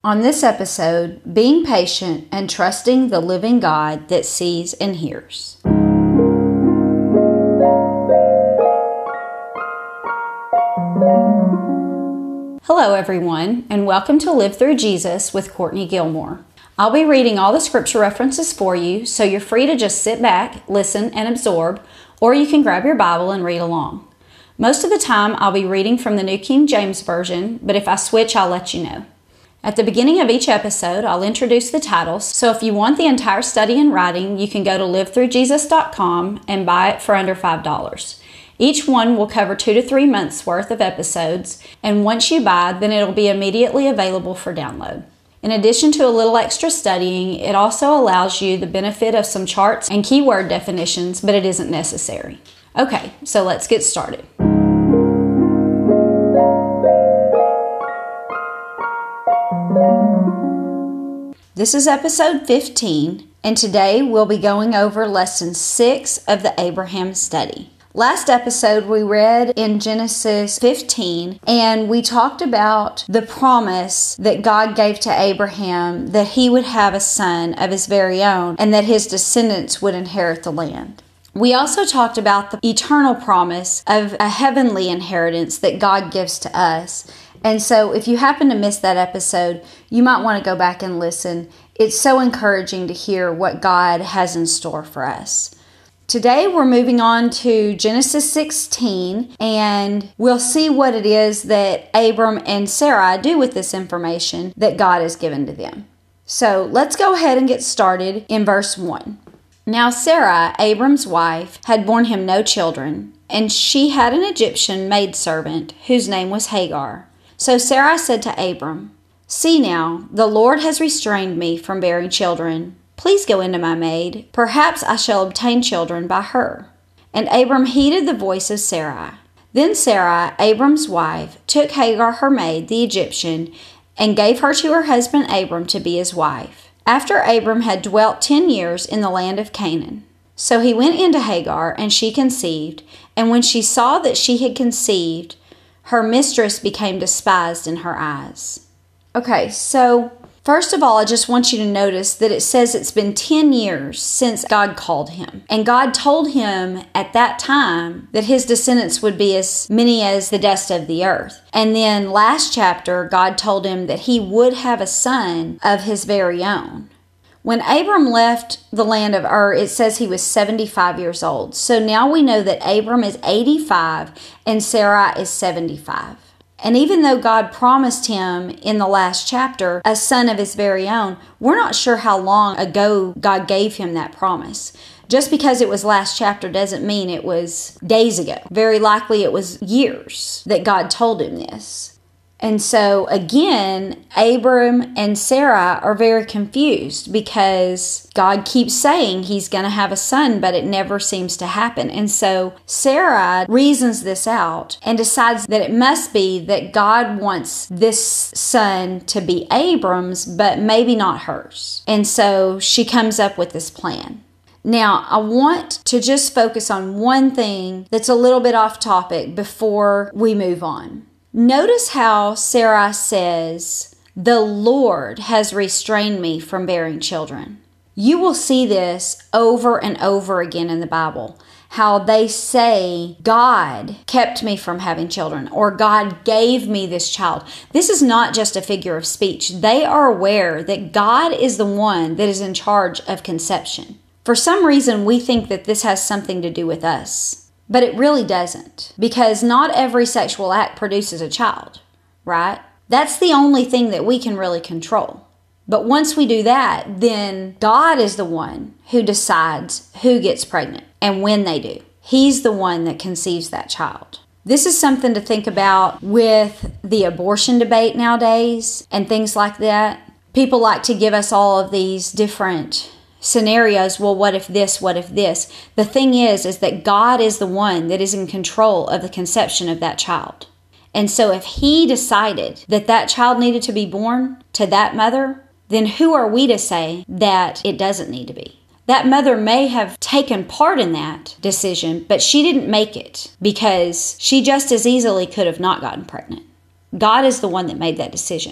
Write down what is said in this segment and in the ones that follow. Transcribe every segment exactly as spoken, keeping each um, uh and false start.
On this episode, being patient and trusting the living God that sees and hears. Hello everyone, and welcome to Live Through Jesus with Courtney Gilmore. I'll be reading all the scripture references for you, so you're free to just sit back, listen, and absorb, or you can grab your Bible and read along. Most of the time, I'll be reading from the New King James Version, but if I switch, I'll let you know. At the beginning of each episode, I'll introduce the titles, so if you want the entire study in writing, you can go to live through jesus dot com and buy it for under five dollars. Each one will cover two to three months worth of episodes, and once you buy, then it'll be immediately available for download. In addition to a little extra studying, it also allows you the benefit of some charts and keyword definitions, but it isn't necessary. Okay, so let's get started. This is episode fifteen, and today we'll be going over lesson six of the Abraham study. Last episode we read in Genesis fifteen, and we talked about the promise that God gave to Abraham that he would have a son of his very own and that his descendants would inherit the land. We also talked about the eternal promise of a heavenly inheritance that God gives to us. And so if you happen to miss that episode, you might want to go back and listen. It's so encouraging to hear what God has in store for us. Today we're moving on to Genesis sixteen, and we'll see what it is that Abram and Sarai do with this information that God has given to them. So let's go ahead and get started in verse one. Now Sarai, Abram's wife, had borne him no children, and she had an Egyptian maidservant whose name was Hagar. So Sarai said to Abram, "See now, the Lord has restrained me from bearing children. Please go into my maid. Perhaps I shall obtain children by her." And Abram heeded the voice of Sarai. Then Sarai, Abram's wife, took Hagar her maid, the Egyptian, and gave her to her husband Abram to be his wife, after Abram had dwelt ten years in the land of Canaan. So he went into Hagar, and she conceived, and when she saw that she had conceived, her mistress became despised in her eyes. Okay, so first of all, I just want you to notice that it says it's been ten years since God called him. And God told him at that time that his descendants would be as many as the dust of the earth. And then last chapter, God told him that he would have a son of his very own. When Abram left the land of Ur, it says he was seventy-five years old. So now we know that Abram is eighty-five and Sarai is seventy-five. And even though God promised him in the last chapter a son of his very own, we're not sure how long ago God gave him that promise. Just because it was last chapter doesn't mean it was days ago. Very likely it was years that God told him this. And so again, Abram and Sarah are very confused because God keeps saying he's going to have a son, but it never seems to happen. And so Sarah reasons this out and decides that it must be that God wants this son to be Abram's, but maybe not hers. And so she comes up with this plan. Now, I want to just focus on one thing that's a little bit off topic before we move on. Notice how Sarai says, "The Lord has restrained me from bearing children." You will see this over and over again in the Bible, how they say, "God kept me from having children," or "God gave me this child." This is not just a figure of speech. They are aware that God is the one that is in charge of conception. For some reason, we think that this has something to do with us. But it really doesn't, because not every sexual act produces a child, right? That's the only thing that we can really control. But once we do that, then God is the one who decides who gets pregnant and when they do. He's the one that conceives that child. This is something to think about with the abortion debate nowadays and things like that. People like to give us all of these different scenarios. Well, what if this, what if this? The thing is, is that God is the one that is in control of the conception of that child. And so if he decided that that child needed to be born to that mother, then who are we to say that it doesn't need to be? That mother may have taken part in that decision, but she didn't make it because she just as easily could have not gotten pregnant. God is the one that made that decision.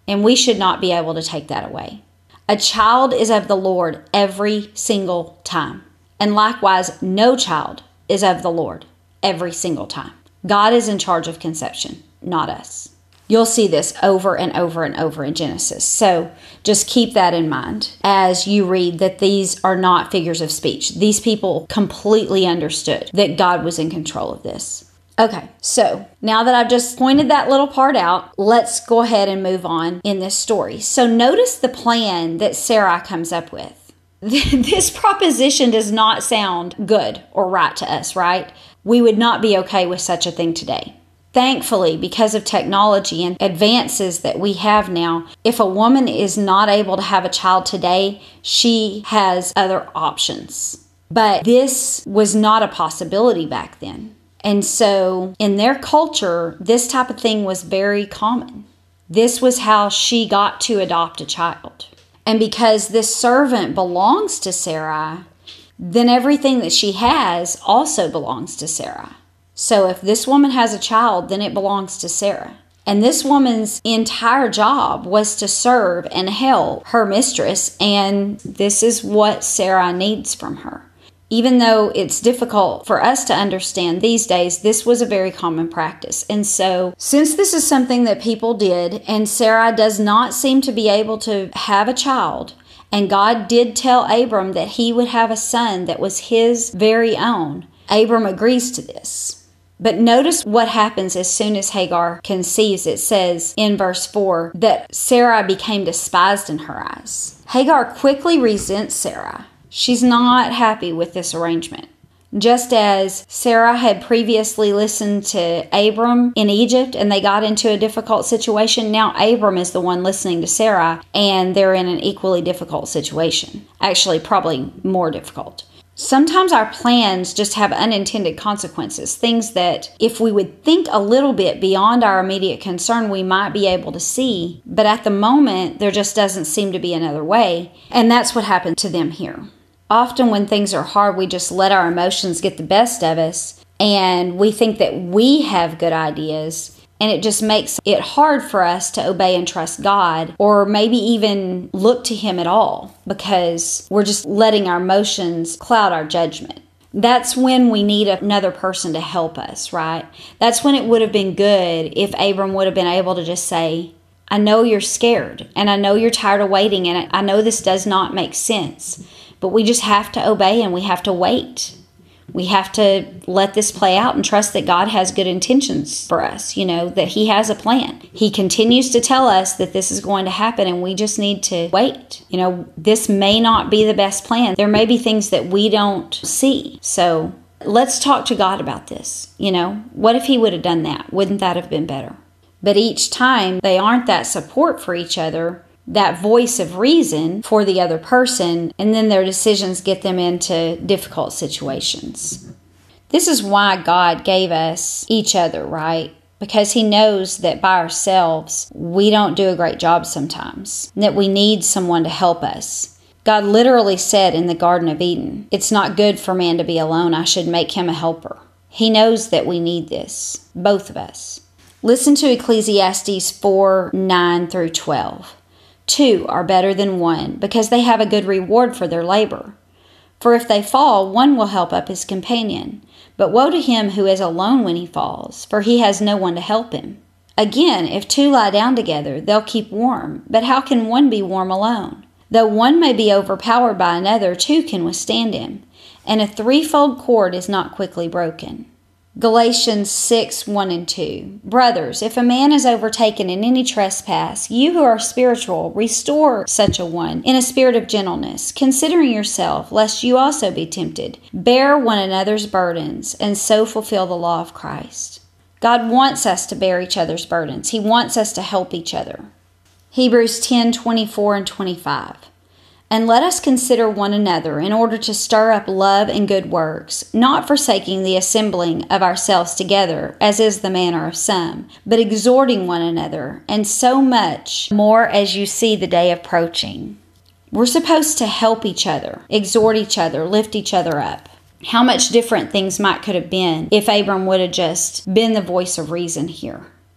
and we should not be able to take that away. A child is of the Lord every single time. And likewise, no child is of the Lord every single time. God is in charge of conception, not us. You'll see this over and over and over in Genesis. So just keep that in mind as you read that these are not figures of speech. These people completely understood that God was in control of this. Okay, so now that I've just pointed that little part out, let's go ahead and move on in this story. So notice the plan that Sarai comes up with. This proposition does not sound good or right to us, right? We would not be okay with such a thing today. Thankfully, because of technology and advances that we have now, if a woman is not able to have a child today, she has other options. But this was not a possibility back then. And so in their culture, this type of thing was very common. This was how she got to adopt a child. And because this servant belongs to Sarai, then everything that she has also belongs to Sarai. So if this woman has a child, then it belongs to Sarah. And this woman's entire job was to serve and help her mistress, and this is what Sarai needs from her. Even though it's difficult for us to understand these days, this was a very common practice. And so, since this is something that people did, and Sarai does not seem to be able to have a child, and God did tell Abram that he would have a son that was his very own, Abram agrees to this. But notice what happens as soon as Hagar conceives. It says in verse four that Sarai became despised in her eyes. Hagar quickly resents Sarai. She's not happy with this arrangement. Just as Sarah had previously listened to Abram in Egypt and they got into a difficult situation, now Abram is the one listening to Sarah and they're in an equally difficult situation. Actually, probably more difficult. Sometimes our plans just have unintended consequences, things that if we would think a little bit beyond our immediate concern, we might be able to see. But at the moment, there just doesn't seem to be another way. And that's what happened to them here. Often when things are hard, we just let our emotions get the best of us and we think that we have good ideas, and it just makes it hard for us to obey and trust God, or maybe even look to Him at all, because we're just letting our emotions cloud our judgment. That's when we need another person to help us, right? That's when it would have been good if Abram would have been able to just say, I know you're scared, and I know you're tired of waiting, and I know this does not make sense. But we just have to obey and we have to wait. We have to let this play out and trust that God has good intentions for us, you know, that He has a plan. He continues to tell us that this is going to happen and we just need to wait. You know, this may not be the best plan. There may be things that we don't see. So let's talk to God about this. You know, what if He would have done that? Wouldn't that have been better? But each time they aren't that support for each other, that voice of reason for the other person, and then their decisions get them into difficult situations. This is why God gave us each other, right? Because He knows that by ourselves, we don't do a great job sometimes, that we need someone to help us. God literally said in the Garden of Eden, it's not good for man to be alone. I should make him a helper. He knows that we need this, both of us. Listen to Ecclesiastes four, nine through twelve. Two are better than one, because they have a good reward for their labor. For if they fall, one will help up his companion. But woe to him who is alone when he falls, for he has no one to help him. Again, if two lie down together, they'll keep warm. But how can one be warm alone? Though one may be overpowered by another, two can withstand him. And a threefold cord is not quickly broken. Galatians six, one and two. Brothers, if a man is overtaken in any trespass, you who are spiritual, restore such a one in a spirit of gentleness, considering yourself, lest you also be tempted. Bear one another's burdens, and so fulfill the law of Christ. God wants us to bear each other's burdens. He wants us to help each other. Hebrews ten, twenty-four and twenty-five. And let us consider one another in order to stir up love and good works, not forsaking the assembling of ourselves together, as is the manner of some, but exhorting one another, and so much more as you see the day approaching. We're supposed to help each other, exhort each other, lift each other up. How much different things might could have been if Abram would have just been the voice of reason here.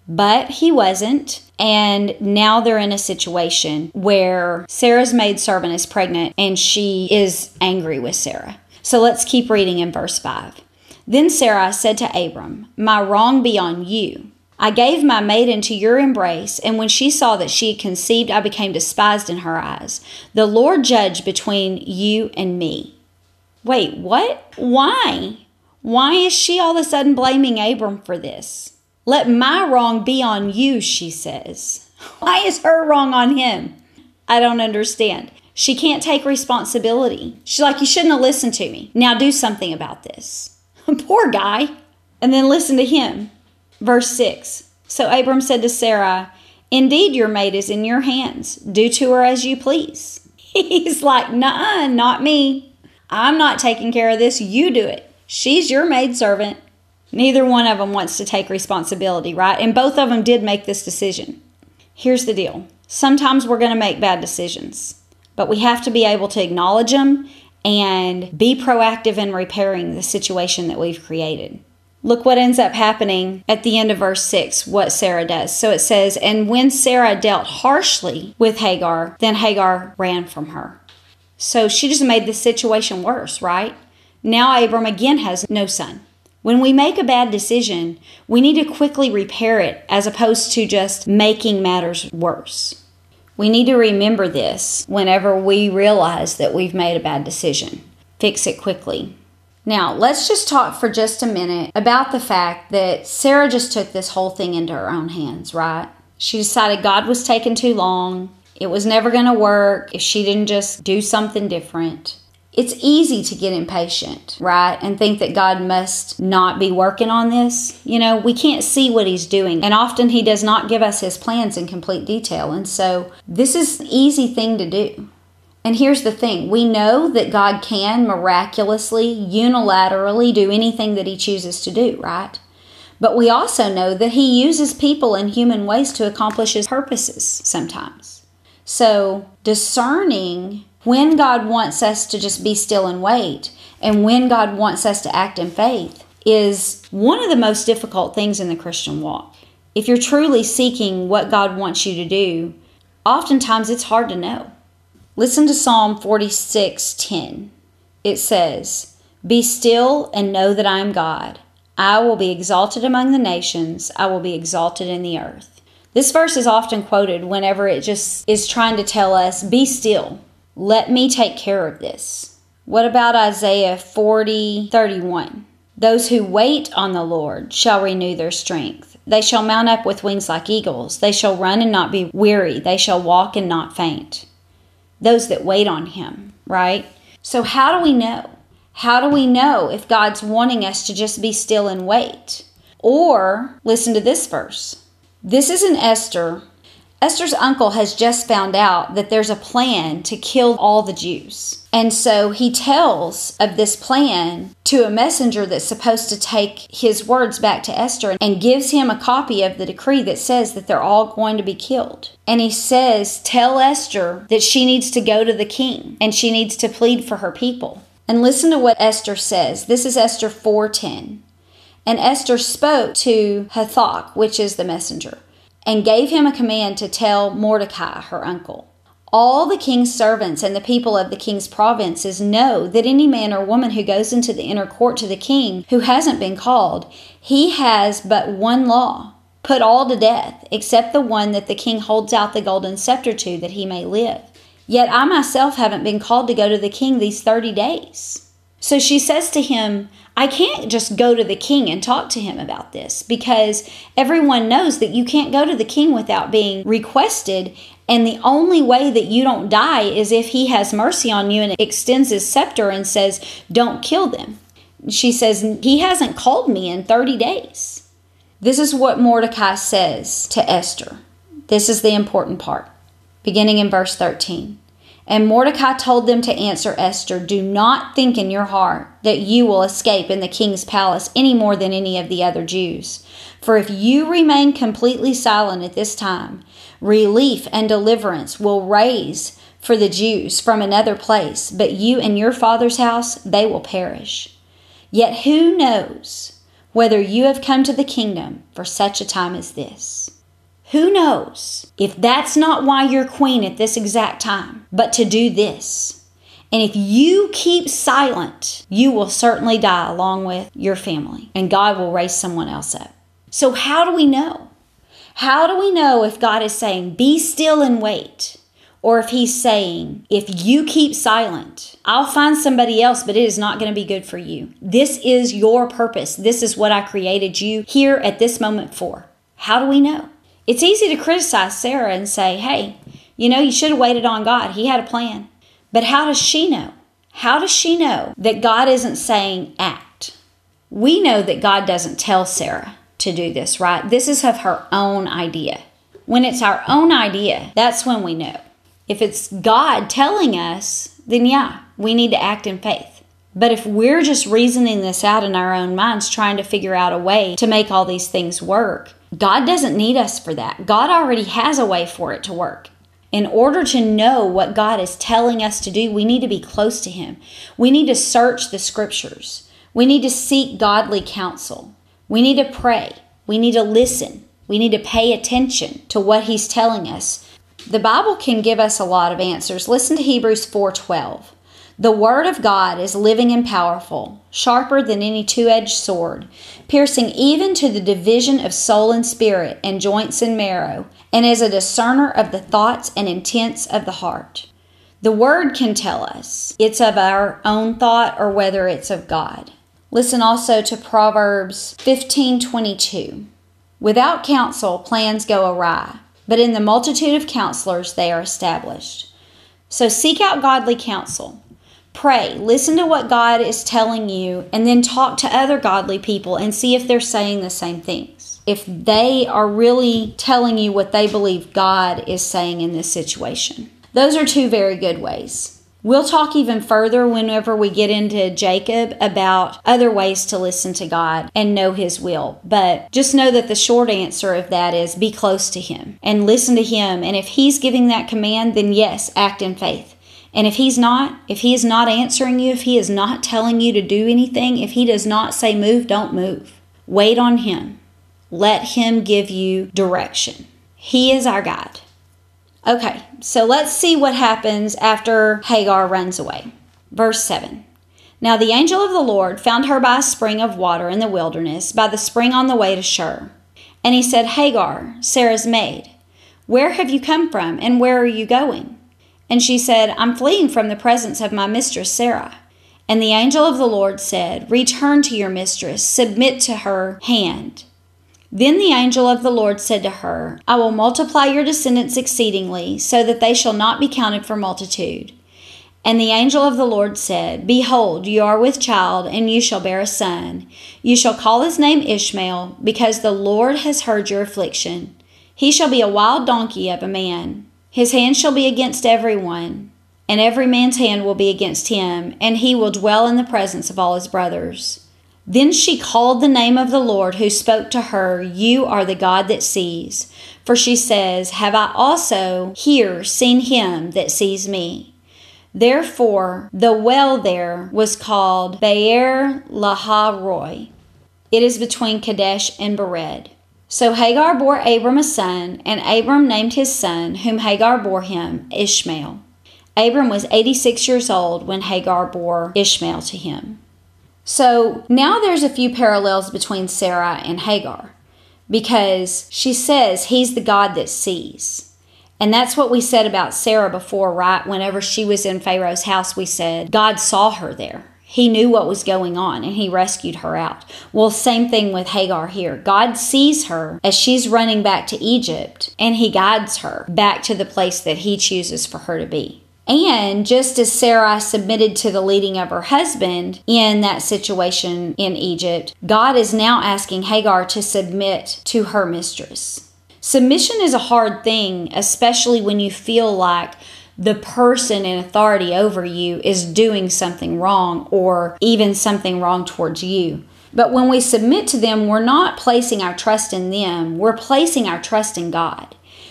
But he wasn't. And now they're in a situation where Sarah's maidservant is pregnant and she is angry with Sarah. So let's keep reading in verse five. Then Sarah said to Abram, "My wrong be on you. I gave my maid into your embrace, and when she saw that she had conceived, I became despised in her eyes. The Lord judge between you and me." Wait, what? Why? Why is she all of a sudden blaming Abram for this? "Let my wrong be on you," she says. Why is her wrong on him? I don't understand. She can't take responsibility. She's like, "You shouldn't have listened to me. Now do something about this." Poor guy. And then listen to him. Verse six. So Abram said to Sarah, "Indeed, your maid is in your hands. Do to her as you please." He's like, "Nuh-uh, not me. I'm not taking care of this. You do it. She's your maidservant." Neither one of them wants to take responsibility, right? And both of them did make this decision. Here's the deal. Sometimes we're going to make bad decisions, but we have to be able to acknowledge them and be proactive in repairing the situation that we've created. Look what ends up happening at the end of verse six, what Sarah does. So it says, "And when Sarah dealt harshly with Hagar, then Hagar ran from her." So she just made the situation worse, right? Now Abram again has no son. When we make a bad decision, we need to quickly repair it as opposed to just making matters worse. We need to remember this whenever we realize that we've made a bad decision. Fix it quickly. Now, let's just talk for just a minute about the fact that Sarah just took this whole thing into her own hands, right? She decided God was taking too long. It was never going to work if she didn't just do something different. It's easy to get impatient, right? And think that God must not be working on this. You know, we can't see what he's doing. And often he does not give us his plans in complete detail. And so this is an easy thing to do. And here's the thing. We know that God can miraculously, unilaterally do anything that he chooses to do, right? But we also know that he uses people in human ways to accomplish his purposes sometimes. So discerning when God wants us to just be still and wait, and when God wants us to act in faith, is one of the most difficult things in the Christian walk. If you're truly seeking what God wants you to do, oftentimes it's hard to know. Listen to Psalm forty-six ten. It says, "Be still and know that I am God. I will be exalted among the nations. I will be exalted in the earth." This verse is often quoted whenever it just is trying to tell us, be still. Let me take care of this. What about Isaiah forty thirty-one? "Those who wait on the Lord shall renew their strength. They shall mount up with wings like eagles. They shall run and not be weary. They shall walk and not faint." Those that wait on him, right? So how do we know? How do we know if God's wanting us to just be still and wait? Or, listen to this verse. This is in Esther. Esther's uncle has just found out that there's a plan to kill all the Jews. And so he tells of this plan to a messenger that's supposed to take his words back to Esther and gives him a copy of the decree that says that they're all going to be killed. And he says, tell Esther that she needs to go to the king and she needs to plead for her people. And listen to what Esther says. This is Esther four ten. "And Esther spoke to Hathach," which is the messenger, "and gave him a command to tell Mordecai, her uncle, all the king's servants and the people of the king's provinces know that any man or woman who goes into the inner court to the king who hasn't been called, he has but one law, put all to death, except the one that the king holds out the golden scepter to, that he may live. Yet I myself haven't been called to go to the king these thirty days. So she says to him, I can't just go to the king and talk to him about this, because everyone knows that you can't go to the king without being requested. And the only way that you don't die is if he has mercy on you and extends his scepter and says, don't kill them. She says, he hasn't called me in thirty days. This is what Mordecai says to Esther. This is the important part, beginning in verse thirteen. And Mordecai told them to answer Esther, do not think in your heart that you will escape in the king's palace any more than any of the other Jews. For if you remain completely silent at this time, relief and deliverance will raise for the Jews from another place, but you and your father's house, they will perish. Yet who knows whether you have come to the kingdom for such a time as this. Who knows if that's not why you're queen at this exact time, but to do this. And if you keep silent, you will certainly die along with your family, and God will raise someone else up. So how do we know? How do we know if God is saying, be still and wait? Or if he's saying, if you keep silent, I'll find somebody else, but it is not going to be good for you. This is your purpose. This is what I created you here at this moment for. How do we know? It's easy to criticize Sarah and say, hey, you know, you should have waited on God. He had a plan. But how does she know? How does she know that God isn't saying act? We know that God doesn't tell Sarah to do this, right? This is of her own idea. When it's our own idea, that's when we know. If it's God telling us, then yeah, we need to act in faith. But if we're just reasoning this out in our own minds, trying to figure out a way to make all these things work, God doesn't need us for that. God already has a way for it to work. In order to know what God is telling us to do, we need to be close to Him. We need to search the scriptures. We need to seek godly counsel. We need to pray. We need to listen. We need to pay attention to what He's telling us. The Bible can give us a lot of answers. Listen to Hebrews four twelve. The Word of God is living and powerful, sharper than any two-edged sword, piercing even to the division of soul and spirit and joints and marrow, and is a discerner of the thoughts and intents of the heart. The Word can tell us it's of our own thought or whether it's of God. Listen also to Proverbs fifteen twenty-two. Without counsel, plans go awry, but in the multitude of counselors they are established. So seek out godly counsel. Pray, listen to what God is telling you, and then talk to other godly people and see if they're saying the same things. If they are really telling you what they believe God is saying in this situation. Those are two very good ways. We'll talk even further whenever we get into Jacob about other ways to listen to God and know His will. But just know that the short answer of that is be close to Him and listen to Him. And if He's giving that command, then yes, act in faith. And if He's not, if He is not answering you, if He is not telling you to do anything, if He does not say move, don't move. Wait on Him. Let Him give you direction. He is our guide. Okay, so let's see what happens after Hagar runs away. Verse seven. Now the angel of the Lord found her by a spring of water in the wilderness, by the spring on the way to Shur. And he said, Hagar, Sarah's maid, where have you come from, and where are you going? And she said, I'm fleeing from the presence of my mistress Sarah. And the angel of the Lord said, return to your mistress, submit to her hand. Then the angel of the Lord said to her, I will multiply your descendants exceedingly, so that they shall not be counted for multitude. And the angel of the Lord said, behold, you are with child, and you shall bear a son. You shall call his name Ishmael, because the Lord has heard your affliction. He shall be a wild donkey of a man. His hand shall be against every one, and every man's hand will be against him, and he will dwell in the presence of all his brothers. Then she called the name of the Lord who spoke to her, you are the God that sees. For she says, have I also here seen him that sees me? Therefore the well there was called Be'er Lahai-roi. It is between Kadesh and Bered. So Hagar bore Abram a son, and Abram named his son, whom Hagar bore him, Ishmael. Abram was eighty-six years old when Hagar bore Ishmael to him. So now there's a few parallels between Sarah and Hagar, because she says he's the God that sees. And that's what we said about Sarah before, right? Whenever she was in Pharaoh's house, we said God saw her there. He knew what was going on, and He rescued her out. Well, same thing with Hagar here. God sees her as she's running back to Egypt, and He guides her back to the place that He chooses for her to be. And just as Sarah submitted to the leading of her husband in that situation in Egypt, God is now asking Hagar to submit to her mistress. Submission is a hard thing, especially when you feel like the person in authority over you is doing something wrong, or even something wrong towards you. But when we submit to them, we're not placing our trust in them. We're placing our trust in God.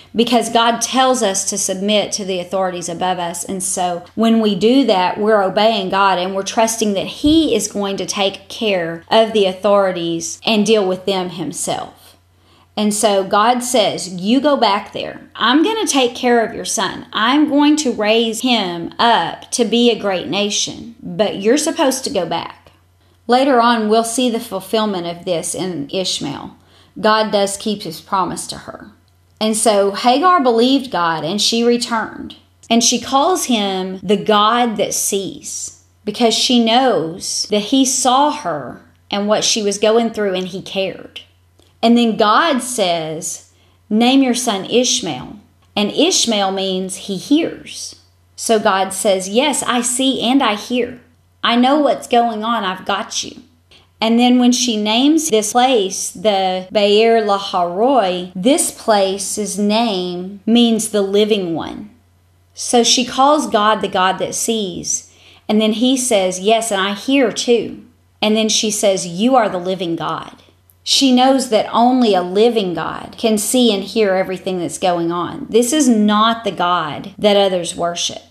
because God tells us to submit to the authorities above us. And so when we do that, we're obeying God and we're trusting that He is going to take care of the authorities and deal with them Himself. And so God says, you go back there. I'm going to take care of your son. I'm going to raise him up to be a great nation, but you're supposed to go back. Later on, we'll see the fulfillment of this in Ishmael. God does keep His promise to her. And so Hagar believed God and she returned. And she calls him the God that sees, because she knows that He saw her and what she was going through and He cared. And then God says, name your son Ishmael. And Ishmael means he hears. So God says, yes, I see and I hear. I know what's going on. I've got you. And then when she names this place, the Be'er Laharoi, this place's name means the living one. So she calls God the God that sees. And then He says, yes, and I hear too. And then she says, you are the living God. She knows that only a living God can see and hear everything that's going on. This is not the God that others worship.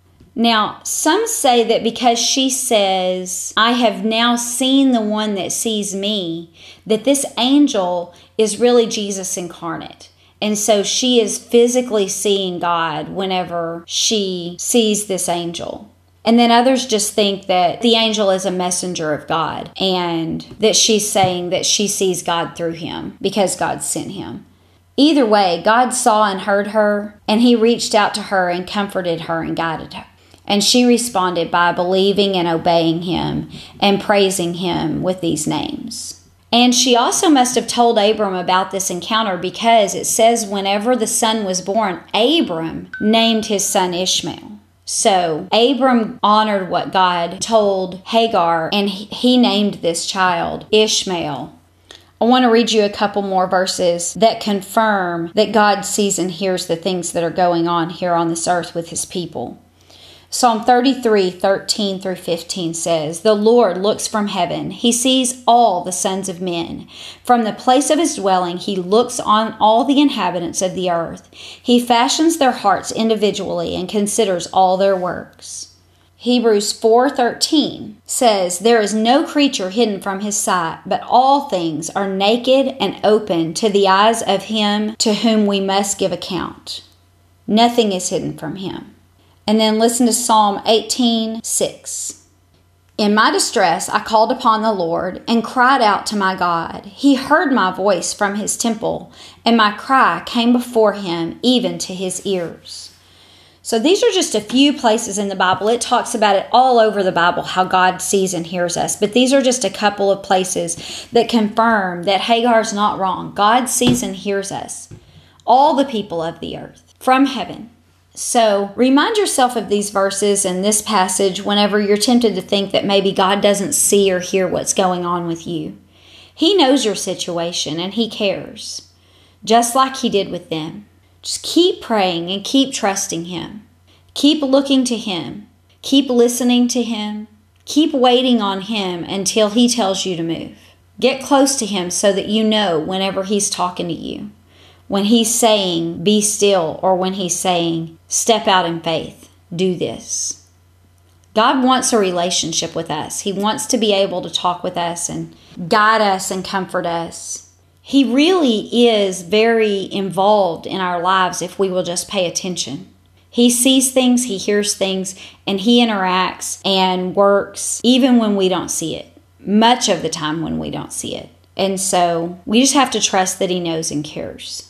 Now, some say that because she says, I have now seen the one that sees me, that this angel is really Jesus incarnate. And so she is physically seeing God whenever she sees this angel. And then others just think that the angel is a messenger of God and that she's saying that she sees God through him because God sent him. Either way, God saw and heard her, and He reached out to her and comforted her and guided her. And she responded by believing and obeying Him and praising Him with these names. And she also must have told Abram about this encounter, because it says whenever the son was born, Abram named his son Ishmael. So Abram honored what God told Hagar, and he named this child Ishmael. I want to read you a couple more verses that confirm that God sees and hears the things that are going on here on this earth with His people. Psalm thirty-three, thirteen through fifteen says, the Lord looks from heaven. He sees all the sons of men. From the place of His dwelling, He looks on all the inhabitants of the earth. He fashions their hearts individually and considers all their works. Hebrews four thirteen says, there is no creature hidden from His sight, but all things are naked and open to the eyes of Him to whom we must give account. Nothing is hidden from Him. And then listen to Psalm eighteen six. In my distress, I called upon the Lord and cried out to my God. He heard my voice from His temple, and my cry came before Him, even to His ears. So these are just a few places in the Bible. It talks about it all over the Bible, how God sees and hears us. But these are just a couple of places that confirm that Hagar's not wrong. God sees and hears us, all the people of the earth, from heaven. So remind yourself of these verses and this passage whenever you're tempted to think that maybe God doesn't see or hear what's going on with you. He knows your situation and He cares, just like He did with them. Just keep praying and keep trusting Him. Keep looking to Him. Keep listening to Him. Keep waiting on Him until He tells you to move. Get close to Him so that you know whenever He's talking to you. When He's saying, be still, or when He's saying, step out in faith, do this. God wants a relationship with us. He wants to be able to talk with us and guide us and comfort us. He really is very involved in our lives if we will just pay attention. He sees things, He hears things, and He interacts and works even when we don't see it. Much of the time when we don't see it. And so we just have to trust that He knows and cares.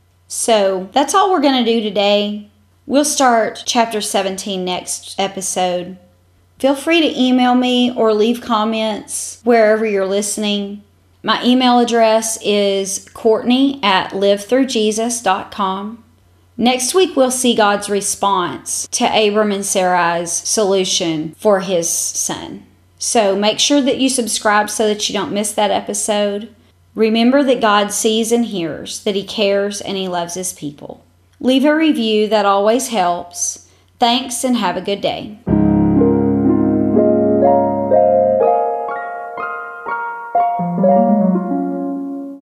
So that's all we're going to do today. We'll start chapter seventeen next episode. Feel free to email me or leave comments wherever you're listening. My email address is Courtney at live through jesus dot com. Next week, we'll see God's response to Abram and Sarai's solution for his son. So make sure that you subscribe so that you don't miss that episode. Remember that God sees and hears, that He cares and He loves His people. Leave a review, that always helps. Thanks and have a good day.